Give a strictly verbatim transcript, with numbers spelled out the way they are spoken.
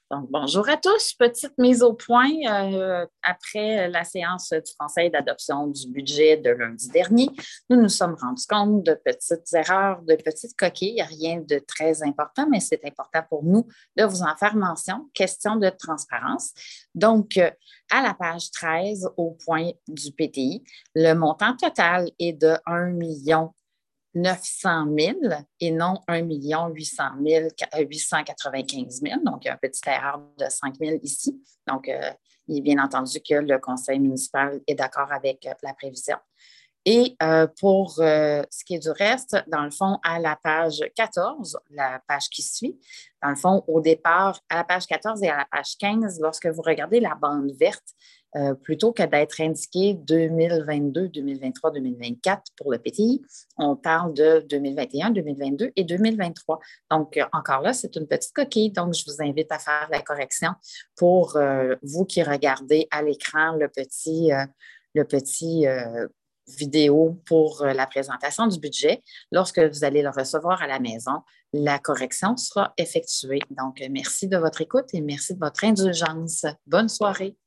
Donc, bonjour à tous. Petite mise au point euh, après la séance du Conseil d'adoption du budget de lundi dernier. Nous nous sommes rendus compte de petites erreurs, de petites coquilles, rien de très important, mais c'est important pour nous de vous en faire mention. Question de transparence. Donc, euh, à la page treize, au point du P T I, le montant total est de un million neuf cent mille et non un million huit cent mille, huit cent quatre-vingt-quinze mille. Donc, il y a une petite erreur de cinq mille ici. Donc, euh, il est bien entendu que le conseil municipal est d'accord avec euh, la prévision. Et euh, pour euh, ce qui est du reste, dans le fond, à la page quatorze, la page qui suit, dans le fond, au départ, à la page quatorze et à la page quinze, lorsque vous regardez la bande verte, euh, plutôt que d'être indiqué deux mille vingt-deux, deux mille vingt-trois, deux mille vingt-quatre pour le P T I, on parle de deux mille vingt et un, deux mille vingt-deux et deux mille vingt-trois. Donc, euh, encore là, c'est une petite coquille. Donc, je vous invite à faire la correction pour euh, vous qui regardez à l'écran le petit, euh, le petit euh, vidéo pour euh, la présentation du budget. Lorsque vous allez le recevoir à la maison, la correction sera effectuée. Donc, merci de votre écoute et merci de votre indulgence. Bonne soirée.